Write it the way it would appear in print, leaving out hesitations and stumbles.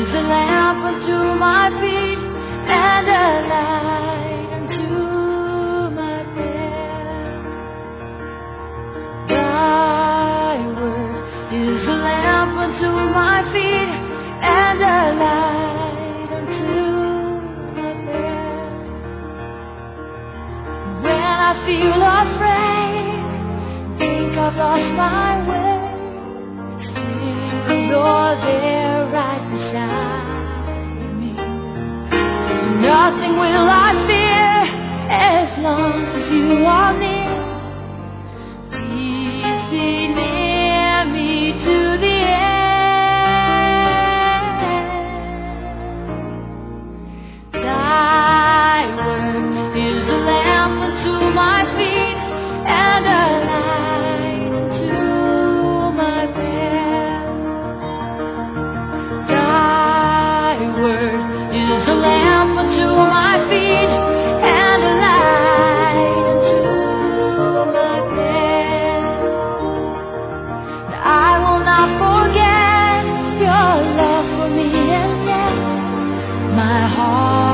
is a lamp unto my feet and a light unto my path. Thy word is a lamp unto my feet and a light unto my path. When I feel afraid, think I've lost my way, still you're there right beside me. Nothing will I fear as long as you are near. Please be near me to the end. Thy word is a lamp unto my feet and a light unto my path. Thy word is a lamp unto my feet and a light unto my path. I will not forget your love for me, and yet my heart